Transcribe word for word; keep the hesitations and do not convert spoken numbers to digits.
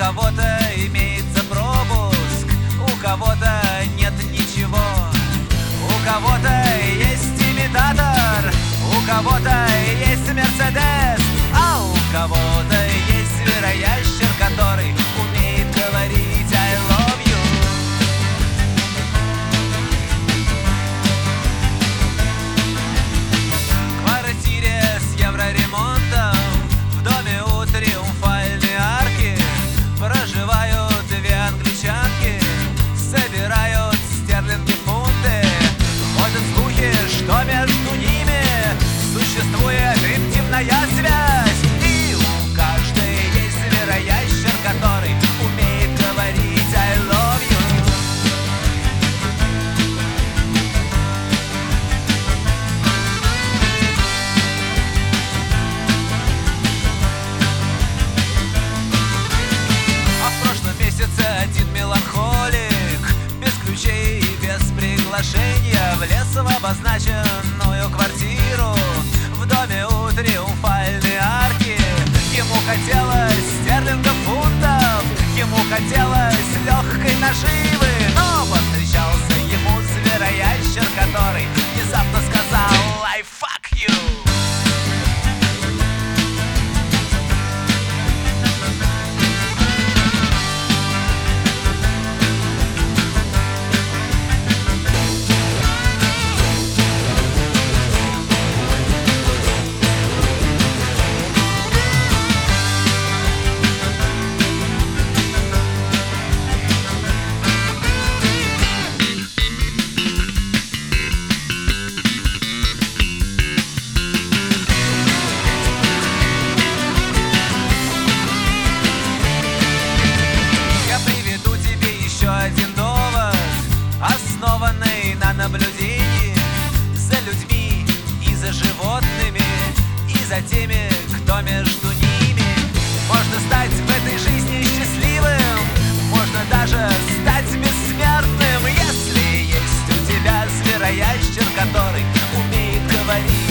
кого-то имеется пропуск, у кого-то нет ничего. У кого-то есть имитатор, у кого-то есть Мерседес, а у кого-то есть звероящер, который умеет говорить I love you. В квартире с евроремонтом в доме у Триумфальной арки проживают две англичанки, собирают стерлинги, фунты. Ходят слухи, что между ними существует интимная связь, и у каждой есть звероящер, который умеет говорить I love you. А в прошлом месяце один меланхолик без ключей и без приглашения влез в обозначенную квартиру в доме у Триумфальной арки. Ему хотелось стерлингов, фунтов, ему хотелось легкой наживы, но повстречался ему звероящер, который внезапно сказал I fuck you. Основанный на наблюдении за людьми и за животными, и за теми, кто между ними. Можно стать в этой жизни счастливым, можно даже стать бессмертным, если есть у тебя звероящер, который умеет говорить